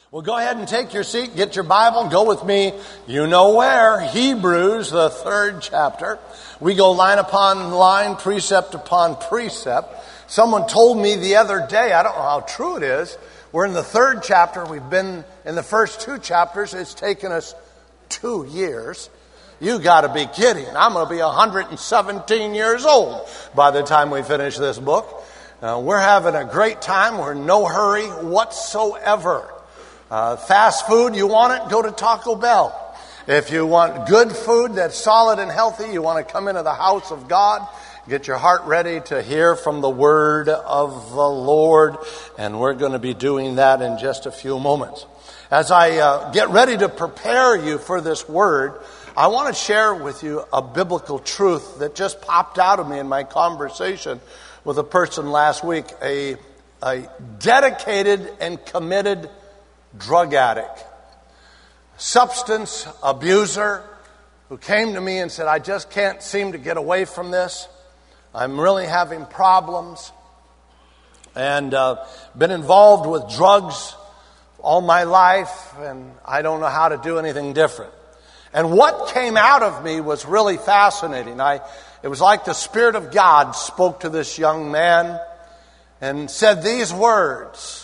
Well, go ahead and take your seat, get your Bible, go with me, you know where, Hebrews, the 3rd chapter. We go line upon line, precept upon precept. Someone told me the other day, I don't know how true it is, we're in the 3rd chapter, we've been in the first 2 chapters, it's taken us 2 years. You got to be kidding. I'm going to be 117 years old by the time we finish this book. We're having a great time, we're in no hurry whatsoever. Fast food, you want it, go to Taco Bell. If you want good food that's solid and healthy, you want to come into the house of God, get your heart ready to hear from the word of the Lord. And we're going to be doing that in just a few moments. As I get ready to prepare you for this word, I want to share with you a biblical truth that just popped out of me in my conversation with a person last week, a dedicated and committed drug addict, substance abuser who came to me and said, I just can't seem to get away from this. I'm really having problems and been involved with drugs all my life and I don't know how to do anything different. And what came out of me was really fascinating. It was like the Spirit of God spoke to this young man and said these words: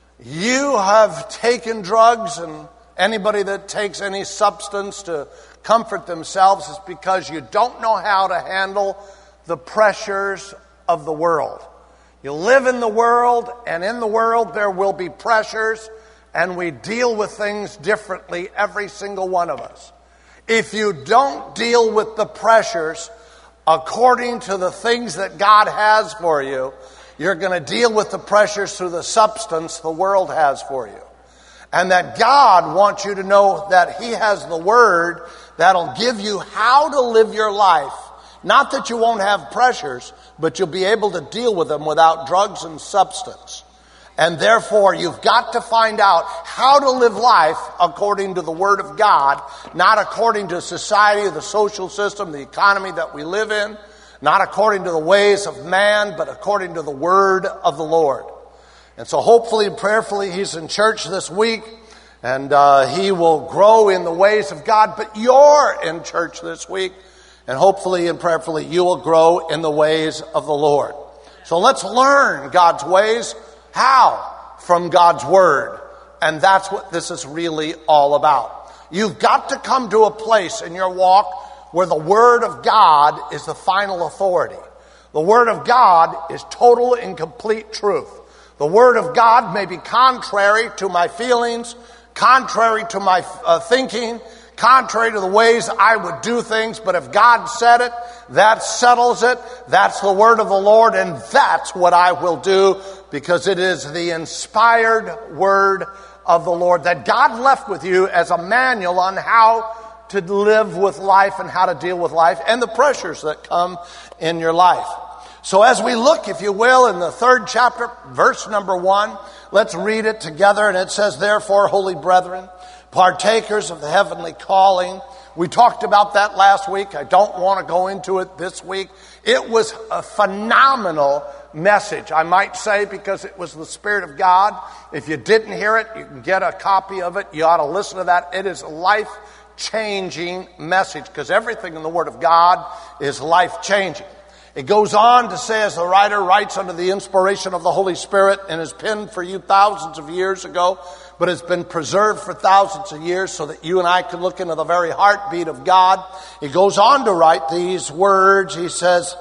you have taken drugs, and anybody that takes any substance to comfort themselves is because you don't know how to handle the pressures of the world. You live in the world, and in the world there will be pressures, and we deal with things differently, every single one of us. If you don't deal with the pressures according to the things that God has for you, you're going to deal with the pressures through the substance the world has for you. And that God wants you to know that He has the Word that'll give you how to live your life. Not that you won't have pressures, but you'll be able to deal with them without drugs and substance. And therefore, you've got to find out how to live life according to the Word of God, not according to society, the social system, the economy that we live in, not according to the ways of man, but according to the Word of the Lord. And so hopefully and prayerfully he's in church this week, and he will grow in the ways of God. But you're in church this week, and hopefully and prayerfully you will grow in the ways of the Lord. So let's learn God's ways. How? From God's Word. And that's what this is really all about. You've got to come to a place in your walk where the Word of God is the final authority. The Word of God is total and complete truth. The Word of God may be contrary to my feelings, contrary to my thinking, contrary to the ways I would do things, but if God said it, that settles it. That's the Word of the Lord, and that's what I will do, because it is the inspired Word of the Lord that God left with you as a manual on how to live with life and how to deal with life and the pressures that come in your life. So as we look, if you will, in the 3rd chapter, verse number 1, let's read it together. And it says, therefore, holy brethren, partakers of the heavenly calling. We talked about that last week. I don't want to go into it this week. It was a phenomenal message, I might say, because it was the Spirit of God. If you didn't hear it, you can get a copy of it. You ought to listen to that. It is a life-changing message, because everything in the Word of God is life-changing. It goes on to say, as the writer writes under the inspiration of the Holy Spirit and is penned for you thousands of years ago, but it's been preserved for thousands of years so that you and I can look into the very heartbeat of God. He goes on to write these words. He says,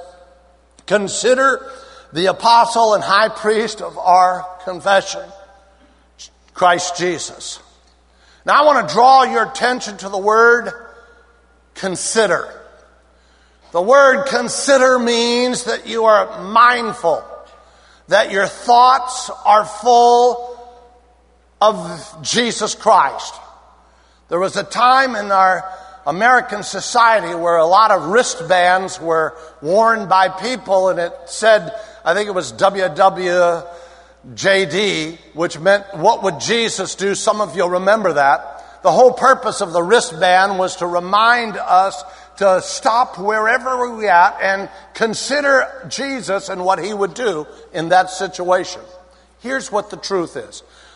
consider the apostle and high priest of our confession, Christ Jesus. Now I want to draw your attention to the word consider. The word consider means that you are mindful, that your thoughts are full of Jesus Christ. There was a time in our American society where a lot of wristbands were worn by people, and it said, I think it was WWJD, which meant, what would Jesus do? Some of you remember that. The whole purpose of the wristband was to remind us to stop wherever we're at and consider Jesus and what He would do in that situation. Here's what the truth is.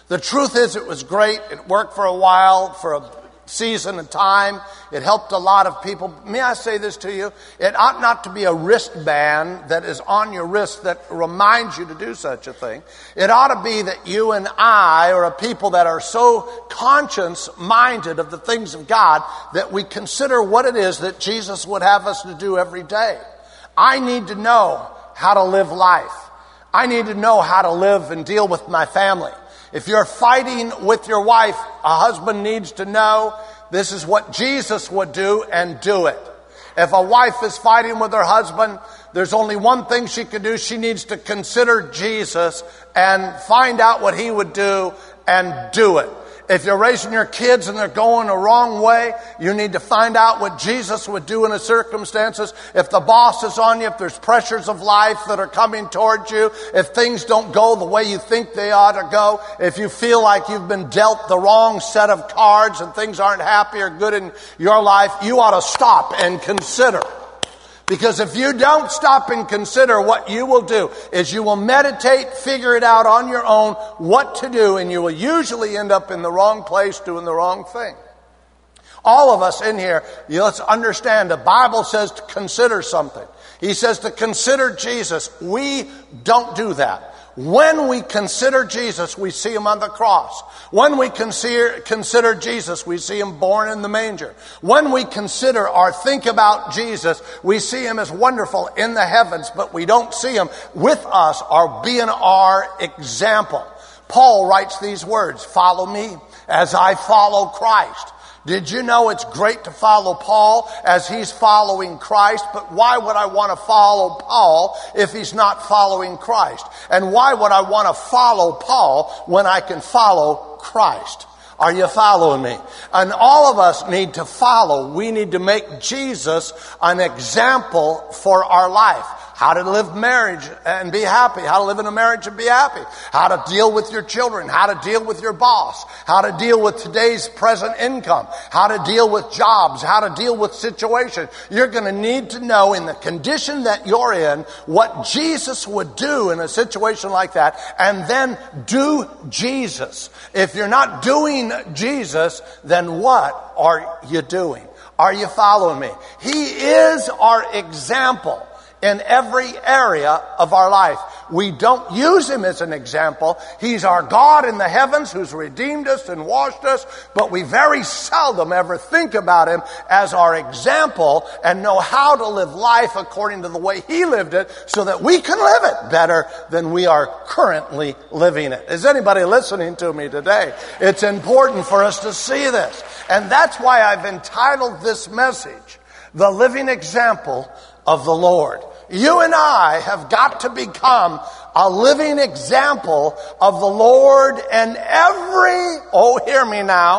The truth is, it was great. It worked for a while, for a season of time. It helped a lot of people. May I say this to you? It ought not to be a wristband that is on your wrist that reminds you to do such a thing. It ought to be that you and I are a people that are so conscience-minded of the things of God that we consider what it is that Jesus would have us to do every day. I need to know how to live life. I need to know how to live and deal with my family. If you're fighting with your wife, a husband needs to know this is what Jesus would do and do it. If a wife is fighting with her husband, there's only one thing she can do. She needs to consider Jesus and find out what he would do and do it. If you're raising your kids and they're going the wrong way, you need to find out what Jesus would do in the circumstances. If the boss is on you, if there's pressures of life that are coming towards you, if things don't go the way you think they ought to go, if you feel like you've been dealt the wrong set of cards and things aren't happy or good in your life, you ought to stop and consider. Because if you don't stop and consider, what you will do is you will meditate, figure it out on your own what to do, and you will usually end up in the wrong place doing the wrong thing. All of us in here, let's understand the Bible says to consider something. He says to consider Jesus. We don't do that. When we consider Jesus, we see him on the cross. When we consider Jesus, we see him born in the manger. When we consider or think about Jesus, we see him as wonderful in the heavens, but we don't see him with us or being our example. Paul writes these words, "Follow me as I follow Christ." Did you know it's great to follow Paul as he's following Christ? But why would I want to follow Paul if he's not following Christ? And why would I want to follow Paul when I can follow Christ? Are you following me? And all of us need to follow. We need to make Jesus an example for our life. How to live marriage and be happy. How to live in a marriage and be happy. How to deal with your children. How to deal with your boss. How to deal with today's present income. How to deal with jobs. How to deal with situations. You're going to need to know in the condition that you're in what Jesus would do in a situation like that, and then do Jesus. If you're not doing Jesus, then what are you doing? Are you following me? He is our example in every area of our life. We don't use him as an example. He's our God in the heavens who's redeemed us and washed us, but we very seldom ever think about him as our example and know how to live life according to the way he lived it so that we can live it better than we are currently living it. Is anybody listening to me today? It's important for us to see this. And that's why I've entitled this message, "The Living Example of the Lord." You and I have got to become a living example of the Lord in hear me now,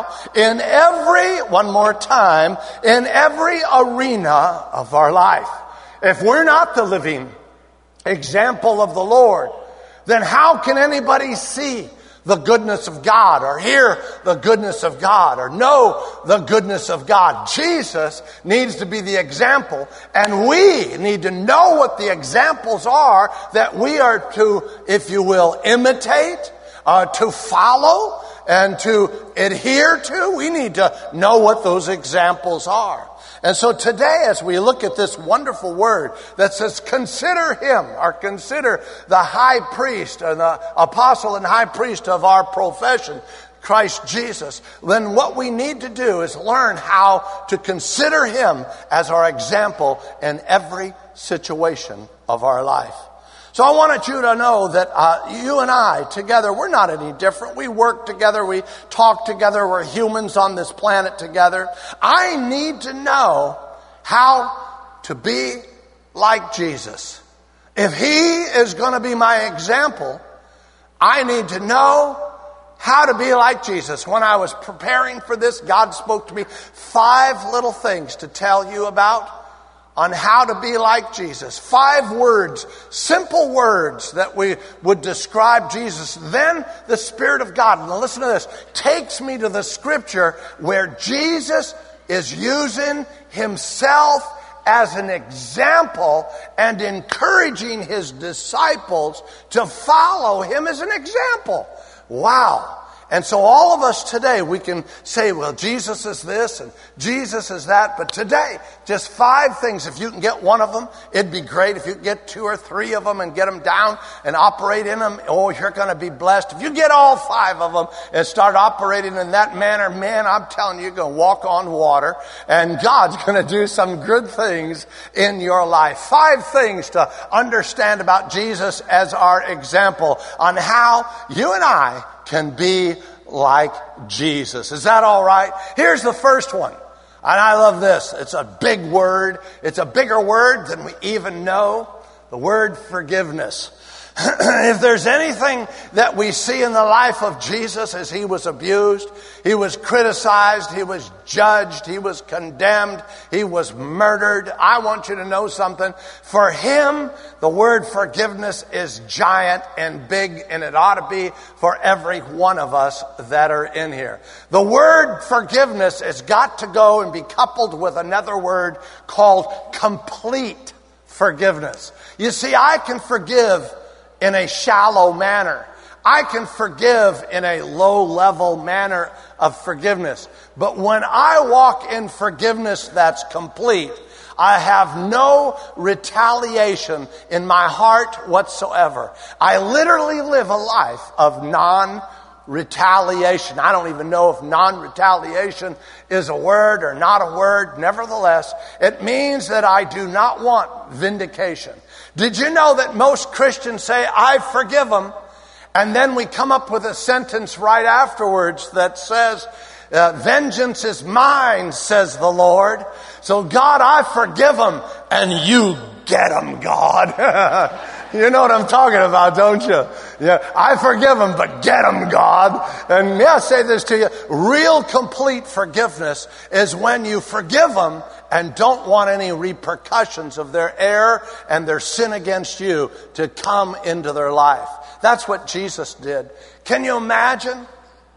one more time, in every arena of our life. If we're not the living example of the Lord, then how can anybody see the goodness of God, or hear the goodness of God, or know the goodness of God? Jesus needs to be the example, and we need to know what the examples are that we are to, if you will, imitate, to follow, and to adhere to. We need to know what those examples are. And so today, as we look at this wonderful word that says, consider him, or consider the high priest, or the apostle and high priest of our profession, Christ Jesus, then what we need to do is learn how to consider him as our example in every situation of our life. So I wanted you to know that you and I together, we're not any different. We work together. We talk together. We're humans on this planet together. I need to know how to be like Jesus. If he is going to be my example, I need to know how to be like Jesus. When I was preparing for this, God spoke to me 5 little things to tell you about on how to be like Jesus. 5 words, simple words that we would describe Jesus. Then the Spirit of God, now listen to this, takes me to the scripture where Jesus is using himself as an example and encouraging his disciples to follow him as an example. Wow. And so all of us today, we can say, well, Jesus is this and Jesus is that. But today, just 5 things. If you can get one of them, it'd be great. If you can get 2 or 3 of them and get them down and operate in them, oh, you're going to be blessed. If you get all 5 of them and start operating in that manner, man, I'm telling you, you're going to walk on water. And God's going to do some good things in your life. 5 things to understand about Jesus as our example on how you and I can be like Jesus. Is that all right? Here's the first one. And I love this. It's a big word. It's a bigger word than we even know. The word forgiveness. If there's anything that we see in the life of Jesus, as he was abused, he was criticized, he was judged, he was condemned, he was murdered. I want you to know something. For him, the word forgiveness is giant and big, and it ought to be for every one of us that are in here. The word forgiveness has got to go and be coupled with another word called complete forgiveness. You see, I can forgive in a shallow manner. I can forgive in a low-level manner of forgiveness. But when I walk in forgiveness that's complete, I have no retaliation in my heart whatsoever. I literally live a life of non-retaliation. I don't even know if non-retaliation is a word or not a word. Nevertheless, it means that I do not want vindication. Did you know that most Christians say, I forgive them, and then we come up with a sentence right afterwards that says, vengeance is mine, says the Lord. So God, I forgive them, and you get them, God. You know what I'm talking about, don't you? Yeah, I forgive them, but get them, God. And may I say this to you? Real complete forgiveness is when you forgive them and don't want any repercussions of their error and their sin against you to come into their life. That's what Jesus did. Can you imagine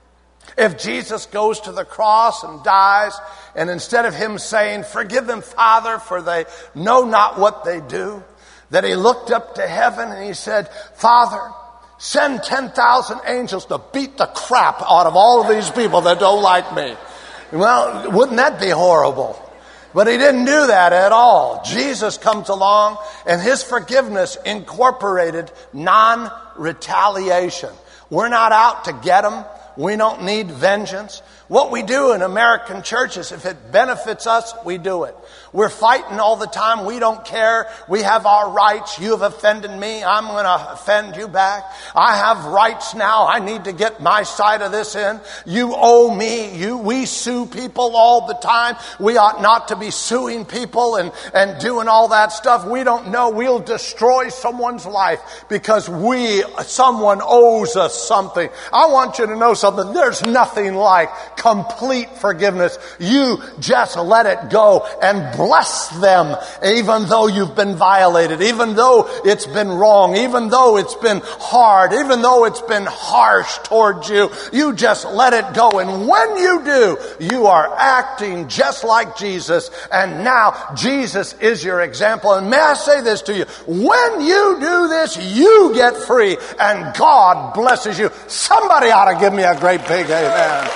if Jesus goes to the cross and dies, and instead of him saying, forgive them, Father, for they know not what they do, that he looked up to heaven and he said, Father, send 10,000 angels to beat the crap out of all of these people that don't like me. Well, wouldn't that be horrible? But he didn't do that at all. Jesus comes along, and his forgiveness incorporated non-retaliation. We're not out to get them. We don't need vengeance. What we do in American churches, if it benefits us, we do it. We're fighting all the time. We don't care. We have our rights. You have offended me. I'm going to offend you back. I have rights now. I need to get my side of this in. You owe me. We sue people all the time. We ought not to be suing people and doing all that stuff. We don't know. We'll destroy someone's life because someone owes us something. I want you to know something. There's nothing like complete forgiveness. You just let it go and bless them, even though you've been violated, even though it's been wrong, even though it's been hard, even though it's been harsh towards you. You just let it go. And when you do, you are acting just like Jesus. And now Jesus is your example. And may I say this to you? When you do this, you get free and God blesses you. Somebody ought to give me a great big amen.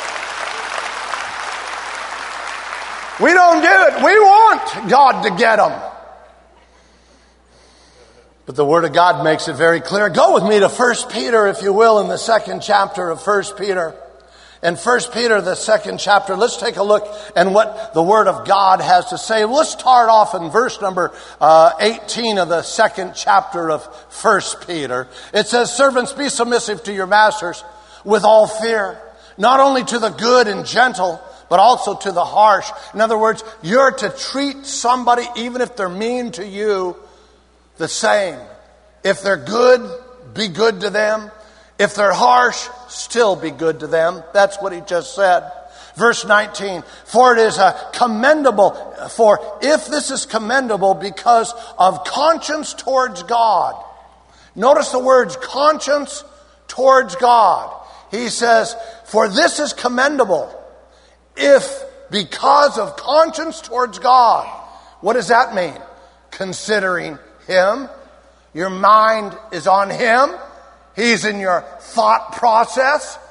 We don't do it. We want God to get them. But the Word of God makes it very clear. Go with me to 1 Peter, if you will, in the 2nd chapter of 1 Peter. In 1 Peter, the 2nd chapter, let's take a look at what the Word of God has to say. Let's start off in verse number 18 of the 2nd chapter of 1 Peter. It says, servants, be submissive to your masters with all fear, not only to the good and gentle, but also to the harsh. In other words, you're to treat somebody, even if they're mean to you, the same. If they're good, be good to them. If they're harsh, still be good to them. That's what he just said. Verse 19, for it is commendable, for if this is commendable because of conscience towards God. Notice the words conscience towards God. He says, for this is commendable. If because of conscience towards God. What does that mean? Considering Him. Your mind is on Him. He's in your thought process.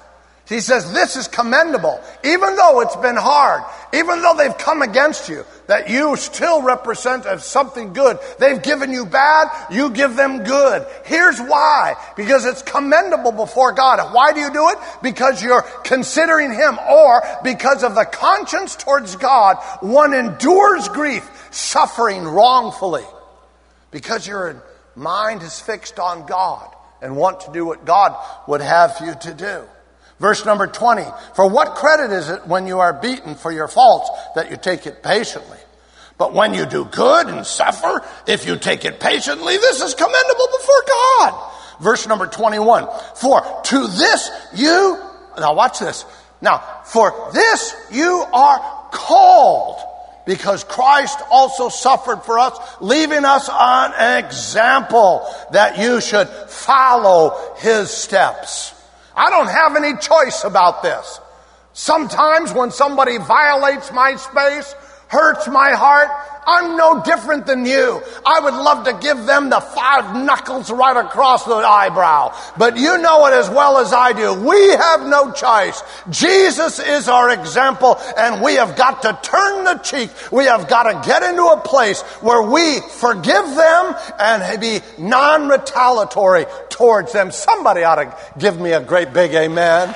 He says this is commendable. Even though it's been hard, even though they've come against you, that you still represent as something good. They've given you bad, you give them good. Here's why. Because it's commendable before God. Why do you do it? Because you're considering Him, or because of the conscience towards God. One endures grief, suffering wrongfully. Because your mind is fixed on God and want to do what God would have you to do. Verse number 20, for what credit is it when you are beaten for your faults that you take it patiently? But when you do good and suffer, if you take it patiently, this is commendable before God. Verse number 21, for to this you, now watch this. Now, for this you are called, because Christ also suffered for us, leaving us an example that you should follow His steps. I don't have any choice about this. Sometimes when somebody violates my space, hurts my heart, I'm no different than you. I would love to give them the 5 knuckles right across the eyebrow. But you know it as well as I do. We have no choice. Jesus is our example, and we have got to turn the cheek. We have got to get into a place where we forgive them and be non-retaliatory towards them. Somebody ought to give me a great big amen.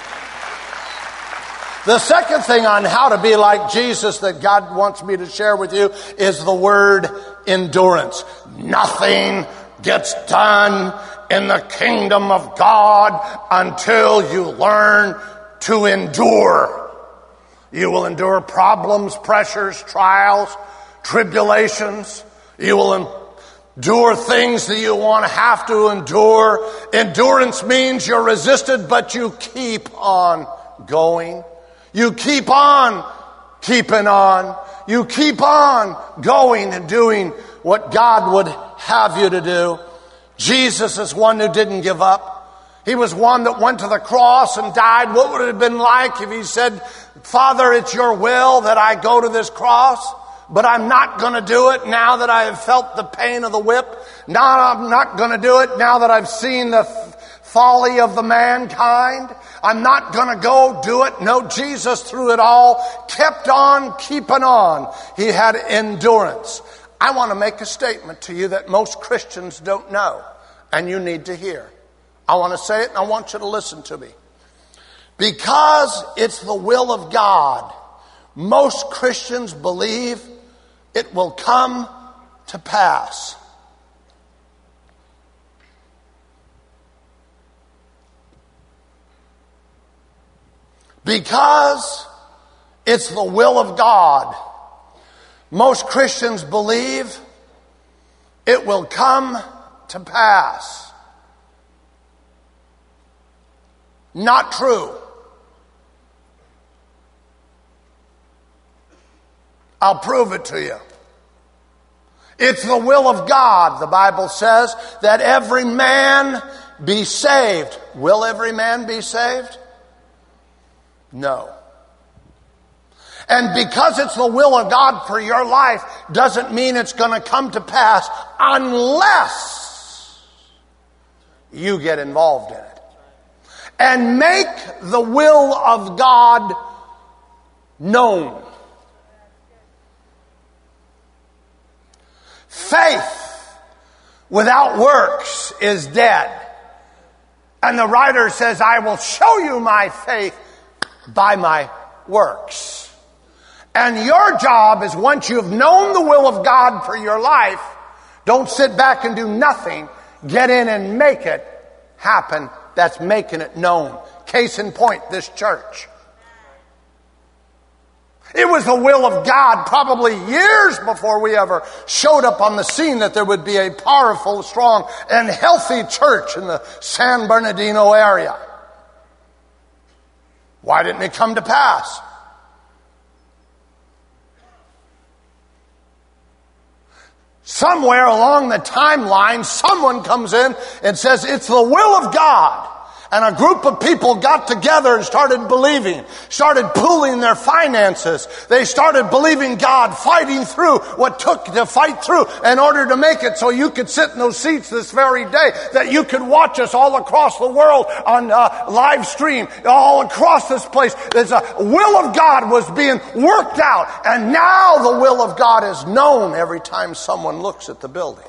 The second thing on how to be like Jesus that God wants me to share with you is the word endurance. Nothing gets done in the kingdom of God until you learn to endure. You will endure problems, pressures, trials, tribulations. You will endure things that you want to have to endure. Endurance means you're resisted, but you keep on going. You keep on keeping on. You keep on going and doing what God would have you to do. Jesus is one who didn't give up. He was one that went to the cross and died. What would it have been like if He said, Father, it's your will that I go to this cross, but I'm not going to do it now that I have felt the pain of the whip. Now I'm not going to do it now that I've seen the folly of the mankind. I'm not going to go do it. No, Jesus, through it all, kept on keeping on. He had endurance. I want to make a statement to you that most Christians don't know, and you need to hear. I want to say it, and I want you to listen to me. Because it's the will of God, most Christians believe it will come to pass. Because it's the will of God, most Christians believe it will come to pass. Not true. I'll prove it to you. It's the will of God, the Bible says, that every man be saved. Will every man be saved? No. And because it's the will of God for your life doesn't mean it's going to come to pass unless you get involved in it. And make the will of God known. Faith without works is dead. And the writer says, I will show you my faith by my works. And your job is, once you've known the will of God for your life, don't sit back and do nothing. Get in and make it happen. That's making it known. Case in point, this church. It was the will of God probably years before we ever showed up on the scene that there would be a powerful, strong, and healthy church in the San Bernardino area. Why didn't it come to pass? Somewhere along the timeline, someone comes in and says, it's the will of God. And a group of people got together and started believing, started pooling their finances. They started believing God, fighting through what took to fight through in order to make it so you could sit in those seats this very day, that you could watch us all across the world on live stream, all across this place. There's a will of God was being worked out, and now the will of God is known every time someone looks at the building.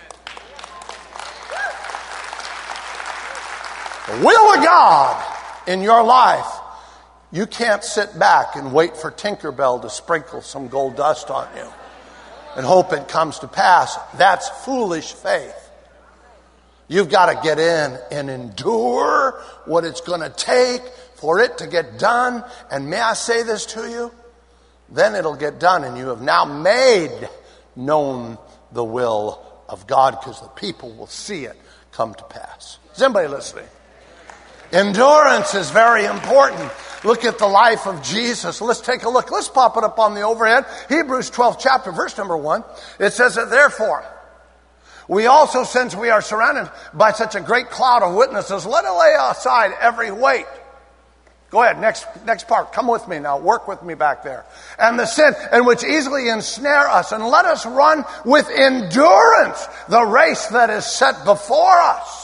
The will of God in your life. You can't sit back and wait for Tinkerbell to sprinkle some gold dust on you and hope it comes to pass. That's foolish faith. You've got to get in and endure what it's going to take for it to get done. And may I say this to you? Then it'll get done, and you have now made known the will of God, because the people will see it come to pass. Is anybody listening? Endurance is very important. Look at the life of Jesus. Let's take a look. Let's pop it up on the overhead. Hebrews 12th chapter, verse number 1. It says that therefore, we also, since we are surrounded by such a great cloud of witnesses, let us lay aside every weight. Go ahead, next part. Come with me now. Work with me back there. And the sin, and which easily ensnare us. And let us run with endurance the race that is set before us.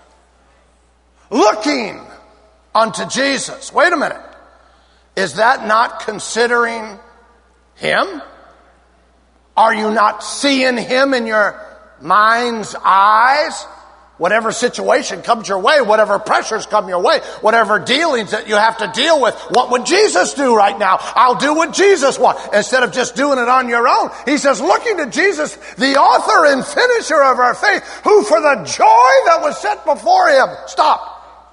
Looking unto Jesus. Wait a minute. Is that not considering Him? Are you not seeing Him in your mind's eyes? Whatever situation comes your way, whatever pressures come your way, whatever dealings that you have to deal with, what would Jesus do right now? I'll do what Jesus wants. Instead of just doing it on your own. He says, looking to Jesus, the author and finisher of our faith, who for the joy that was set before Him. Stop.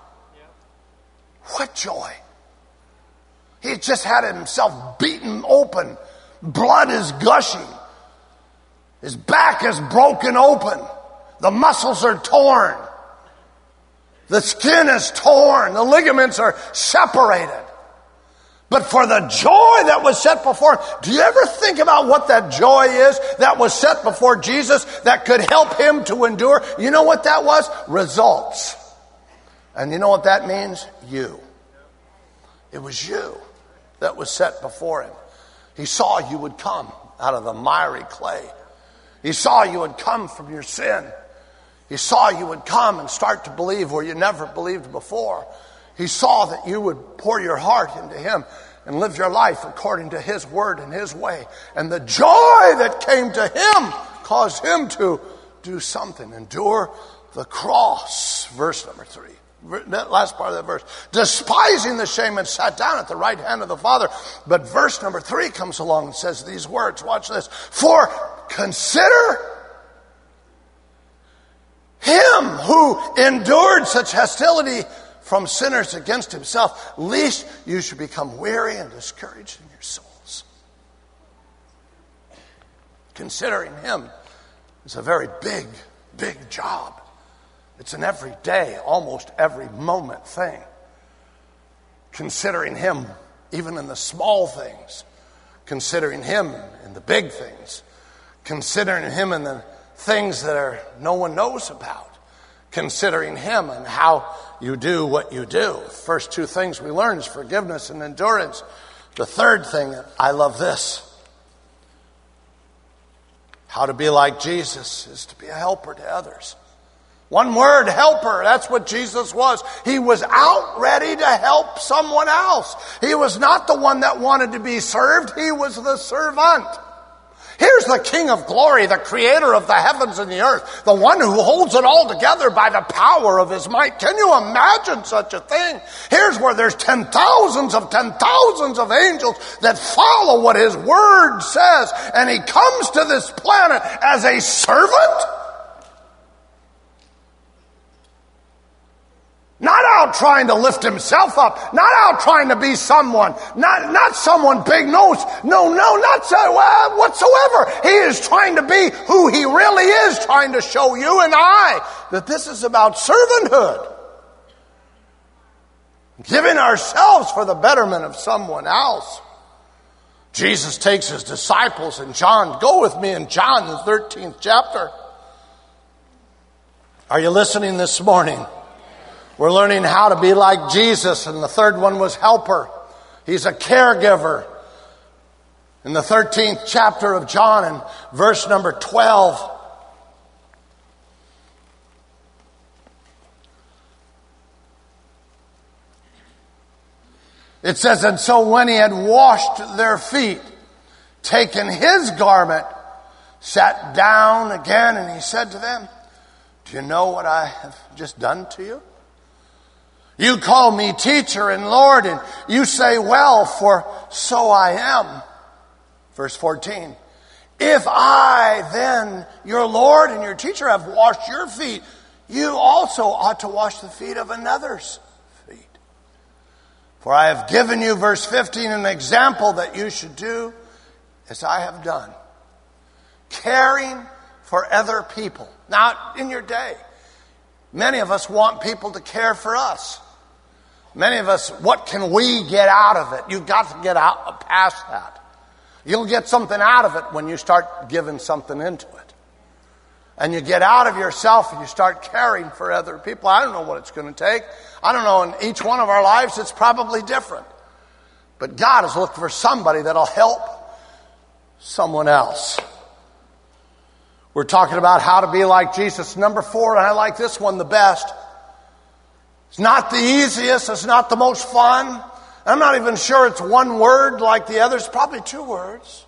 What joy? He just had himself beaten open. Blood is gushing. His back is broken open. The muscles are torn. The skin is torn. The ligaments are separated. But for the joy that was set before him, do you ever think about what that joy is that was set before Jesus that could help him to endure? You know what that was? Results. And you know what that means? You. It was you that was set before him. He saw you would come out of the miry clay. He saw you would come from your sin. He saw you would come and start to believe where you never believed before. He saw that you would pour your heart into Him and live your life according to His word and His way. And the joy that came to Him caused Him to do something. Endure the cross. Verse number 3. That last part of that verse. Despising the shame, and sat down at the right hand of the Father. But verse number 3 comes along and says these words. Watch this. For consider Him who endured such hostility from sinners against Himself, lest you should become weary and discouraged in your souls. Considering Him is a very big, big job. It's an everyday, almost every moment thing. Considering Him even in the small things. Considering Him in the big things. Considering Him in the things that no one knows about. Considering Him and how you do what you do. First two things we learn is forgiveness and endurance. The third thing, I love this. How to be like Jesus is to be a helper to others. One word, helper. That's what Jesus was. He was out ready to help someone else. He was not the one that wanted to be served. He was the servant. Here's the King of glory, the creator of the heavens and the earth, the one who holds it all together by the power of His might. Can you imagine such a thing? Here's where there's 10,000s of angels that follow what His word says. And He comes to this planet as a servant. Not out trying to lift Himself up. Not out trying to be someone. Not someone big nose. No, not so, whatsoever. He is trying to be who He really is. Trying to show you and I that this is about servanthood. Giving ourselves for the betterment of someone else. Jesus takes His disciples in John. Go with me in John, the 13th chapter. Are you listening this morning? We're learning how to be like Jesus, and the third one was helper. He's a caregiver. In the 13th chapter of John, in verse number 12, it says, and so when he had washed their feet, taken his garment, sat down again, and he said to them, do you know what I have just done to you? You call me teacher and Lord, and you say, well, for so I am. Verse 14, if I then, your Lord and your teacher, have washed your feet, you also ought to wash the feet of another's feet. For I have given you, verse 15, an example that you should do as I have done. Caring for other people. Now, in your day, many of us want people to care for us. Many of us, what can we get out of it? You've got to get out past that. You'll get something out of it when you start giving something into it. And you get out of yourself and you start caring for other people. I don't know what it's going to take. I don't know, in each one of our lives it's probably different. But God is looking for somebody that'll help someone else. We're talking about how to be like Jesus. Number 4, and I like this one the best. It's not the easiest. It's not the most fun. I'm not even sure it's one word like the others. Probably 2 words.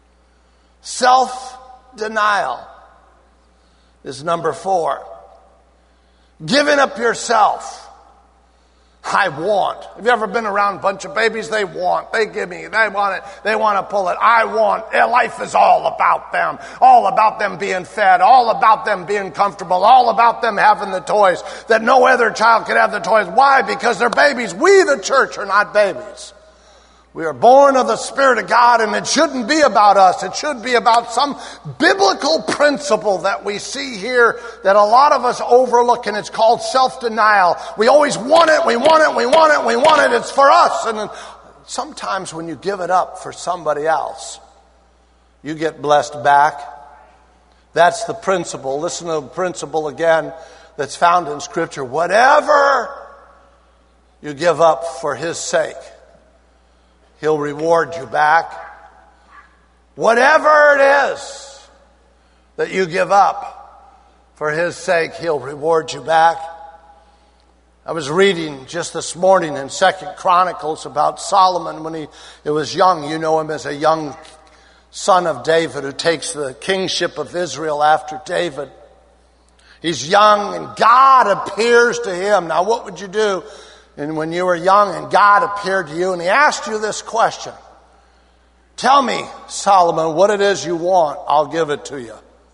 Self-denial is number 4. Giving up yourself. I want. Have you ever been around a bunch of babies? They want. They give me. They want it. They want to pull it. I want. Life is all about them. All about them being fed. All about them being comfortable. All about them having the toys that no other child could have the toys. Why? Because they're babies. We, the church, are not babies. We are born of the Spirit of God, and it shouldn't be about us. It should be about some biblical principle that we see here that a lot of us overlook, and it's called self-denial. We always want it, we want it, we want it, we want it. It's for us. And then sometimes when you give it up for somebody else, you get blessed back. That's the principle. Listen to the principle again that's found in Scripture. Whatever you give up for His sake, He'll reward you back. Whatever it is that you give up for His sake, He'll reward you back. I was reading just this morning in 2 Chronicles about Solomon when he was young. You know him as a young son of David who takes the kingship of Israel after David. He's young and God appears to him. Now what would you do? And when you were young and God appeared to you and He asked you this question, tell me, Solomon, what it is you want, I'll give it to you.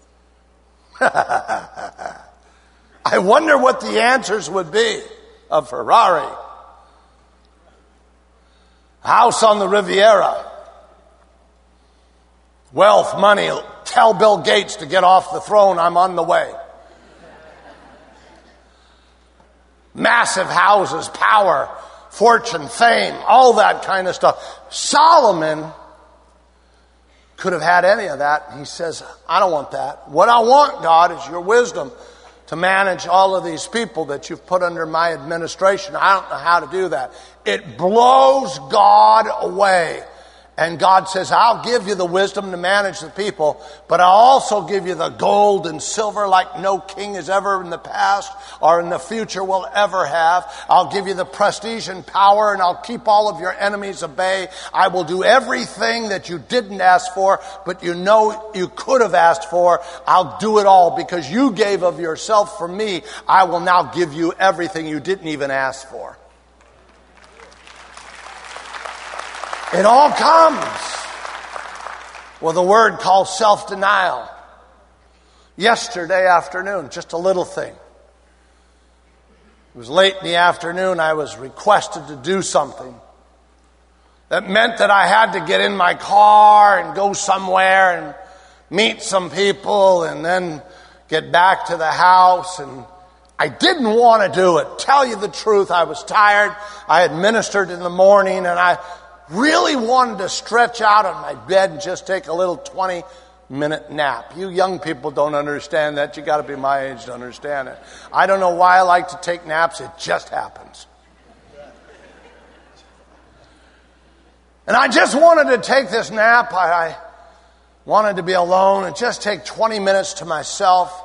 I wonder what the answers would be. A Ferrari, a house on the Riviera, wealth, money, tell Bill Gates to get off the throne, I'm on the way. Massive houses, power, fortune, fame, all that kind of stuff. Solomon could have had any of that. He says, I don't want that. What I want, God, is your wisdom to manage all of these people that you've put under my administration. I don't know how to do that. It blows God away. And God says, I'll give you the wisdom to manage the people, but I'll also give you the gold and silver like no king has ever in the past or in the future will ever have. I'll give you the prestige and power, and I'll keep all of your enemies at bay. I will do everything that you didn't ask for, but you know you could have asked for. I'll do it all because you gave of yourself for me. I will now give you everything you didn't even ask for. It all comes with a word called self-denial. Yesterday afternoon, just a little thing. It was late in the afternoon. I was requested to do something. That meant that I had to get in my car and go somewhere and meet some people and then get back to the house. And I didn't want to do it. Tell you the truth, I was tired. I had ministered in the morning and I really wanted to stretch out on my bed and just take a little 20, minute nap. You young people don't understand that. You got to be my age to understand it. I don't know why I like to take naps. It just happens. And I just wanted to take this nap. I wanted to be alone and just take 20 minutes to myself.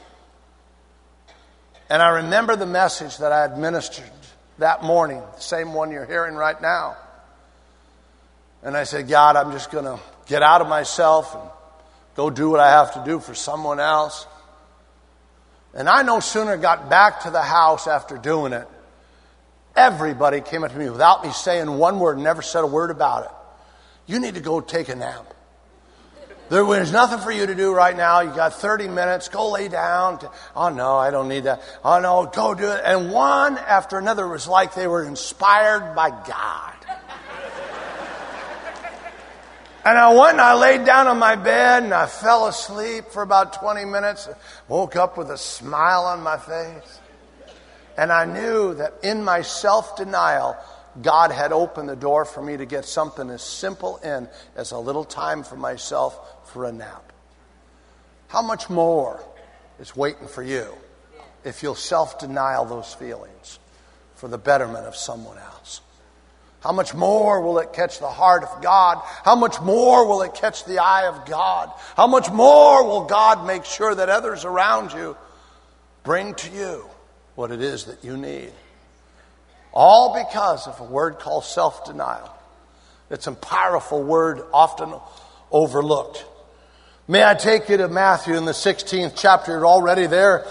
And I remember the message that I had ministered that morning, the same one you're hearing right now. And I said, God, I'm just going to get out of myself and go do what I have to do for someone else. And I no sooner got back to the house after doing it, everybody came up to me without me saying one word, never said a word about it. You need to go take a nap. There's nothing for you to do right now. You got 30 minutes. Go lay down. Oh, no, I don't need that. Oh, no, go do it. And one after another, it was like they were inspired by God. And I went and I laid down on my bed and I fell asleep for about 20 minutes. Woke up with a smile on my face. And I knew that in my self-denial, God had opened the door for me to get something as simple in as a little time for myself for a nap. How much more is waiting for you if you'll self-denial those feelings for the betterment of someone else? How much more will it catch the heart of God? How much more will it catch the eye of God? How much more will God make sure that others around you bring to you what it is that you need? All because of a word called self-denial. It's a powerful word, often overlooked. May I take you to Matthew in the 16th chapter? You're already there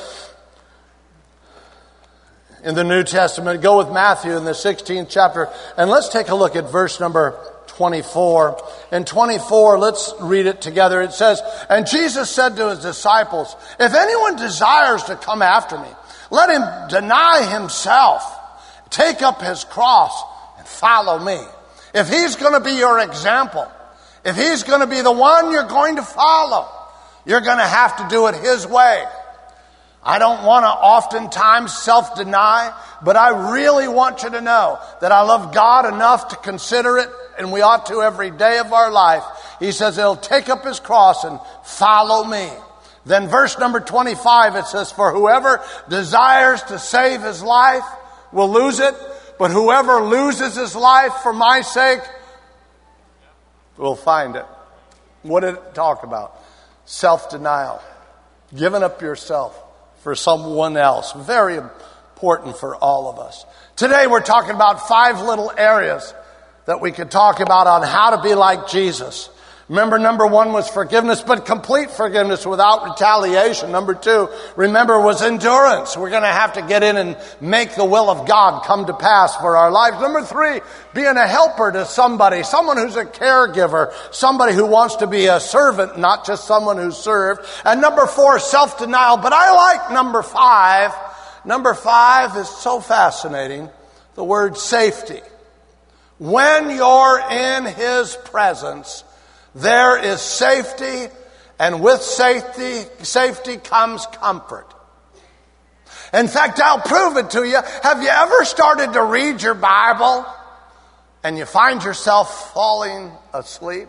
in the New Testament. Go with Matthew in the 16th chapter. And let's take a look at verse number 24. In 24, let's read it together. It says, and Jesus said to his disciples, if anyone desires to come after me, let him deny himself, take up his cross, and follow me. If he's going to be your example, if he's going to be the one you're going to follow, you're going to have to do it his way. I don't want to oftentimes self-deny, but I really want you to know that I love God enough to consider it, and we ought to every day of our life. He says he'll take up his cross and follow me. Then verse number 25, it says, for whoever desires to save his life will lose it, but whoever loses his life for my sake will find it. What did it talk about? Self-denial. Giving up yourself for someone else. Very important for all of us. Today we're talking about 5 little areas that we could talk about on how to be like Jesus. Remember, number 1 was forgiveness, but complete forgiveness without retaliation. Number 2, remember, was endurance. We're going to have to get in and make the will of God come to pass for our lives. Number 3, being a helper to somebody, someone who's a caregiver, somebody who wants to be a servant, not just someone who's served. And number 4, self-denial. But I like number 5. Number 5 is so fascinating. The word safety. When you're in his presence, there is safety, and with safety comes comfort. In fact, I'll prove it to you. Have you ever started to read your Bible and you find yourself falling asleep?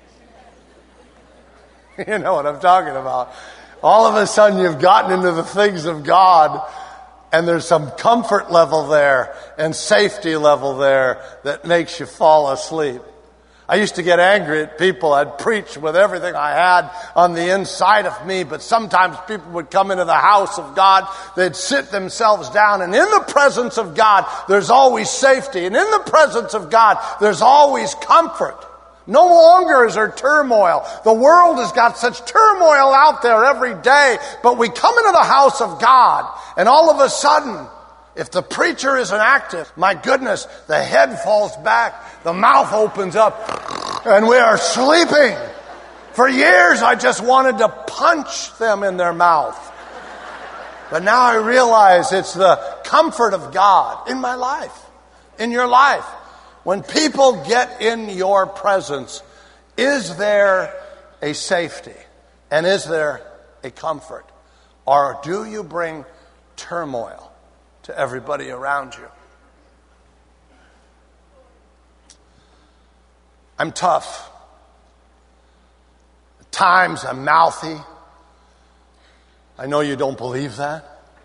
You know what I'm talking about. All of a sudden you've gotten into the things of God, and there's some comfort level there and safety level there that makes you fall asleep. I used to get angry at people. I'd preach with everything I had on the inside of me, but sometimes people would come into the house of God, they'd sit themselves down, and in the presence of God, there's always safety. And in the presence of God, there's always comfort. No longer is there turmoil. The world has got such turmoil out there every day, but we come into the house of God, and all of a sudden, if the preacher isn't active, my goodness, the head falls back, the mouth opens up, and we are sleeping. For years, I just wanted to punch them in their mouth. But now I realize it's the comfort of God in my life, in your life. When people get in your presence, is there a safety? And is there a comfort? Or do you bring turmoil to everybody around you? I'm tough times I'm mouthy. I know you don't believe that.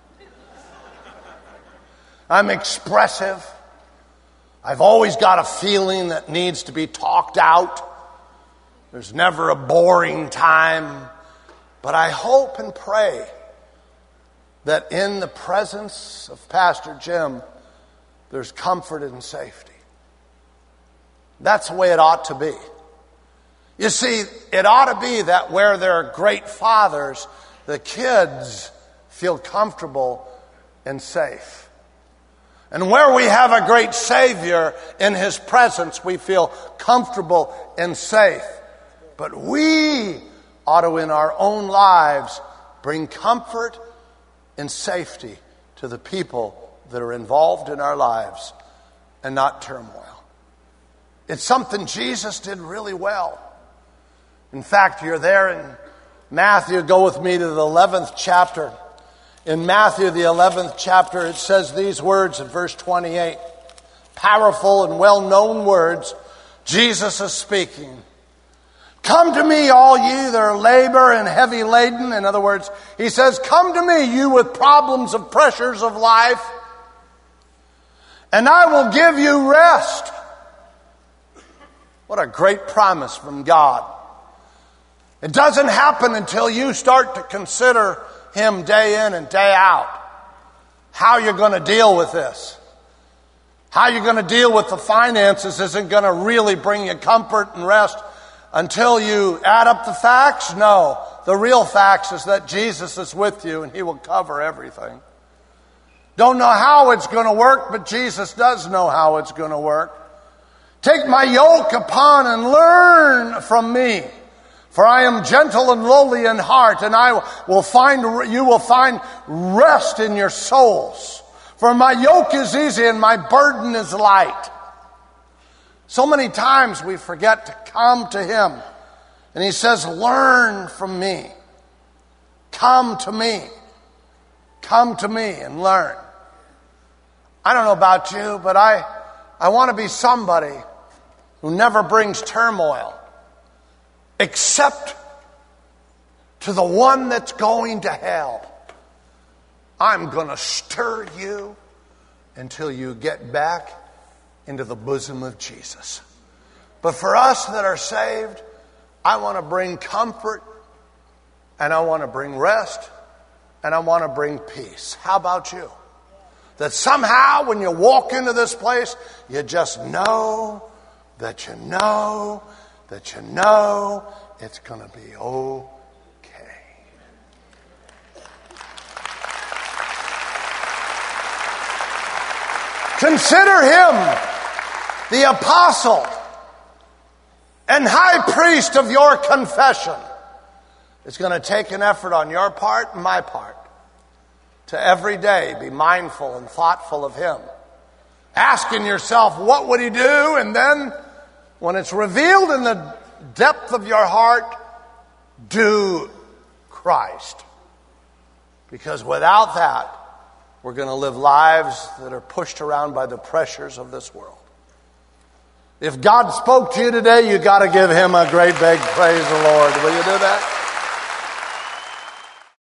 I'm expressive. I've always got a feeling that needs to be talked out. There's never a boring time. But I hope and pray that in the presence of Pastor Jim, there's comfort and safety. That's the way it ought to be. You see, it ought to be that where there are great fathers, the kids feel comfortable and safe. And where we have a great Savior in His presence, we feel comfortable and safe. But we ought to, in our own lives, bring comfort and safety to the people that are involved in our lives and not turmoil. It's something Jesus did really well. In fact, you're there in Matthew. Go with me to the 11th chapter. In Matthew, the 11th chapter, it says these words in verse 28. Powerful and well-known words. Jesus is speaking. Come to me, all ye that are labor and heavy laden. In other words, He says, come to me, you with problems of pressures of life, and I will give you rest. What a great promise from God. It doesn't happen until you start to consider Him day in and day out. How you're going to deal with this. How you're going to deal with the finances isn't going to really bring you comfort and rest until you add up the facts. No, the real facts is that Jesus is with you and He will cover everything. Don't know how it's going to work, but Jesus does know how it's going to work. Take my yoke upon and learn from me. For I am gentle and lowly in heart, and you will find rest in your souls. For my yoke is easy and my burden is light. So many times we forget to come to Him. And He says, learn from me. Come to me. Come to me and learn. I don't know about you, but I want to be somebody who never brings turmoil except to the one that's going to hell. I'm going to stir you until you get back into the bosom of Jesus. But for us that are saved, I want to bring comfort, and I want to bring rest, and I want to bring peace. How about you? That somehow when you walk into this place, you just know that you know that you know it's going to be okay. Consider Him the apostle and high priest of your confession. It's going to take an effort on your part and my part to every day be mindful and thoughtful of Him. Asking yourself, what would He do? And then, when it's revealed in the depth of your heart, do Christ. Because without that, we're going to live lives that are pushed around by the pressures of this world. If God spoke to you today, you got to give Him a great big praise the Lord. Will you do that?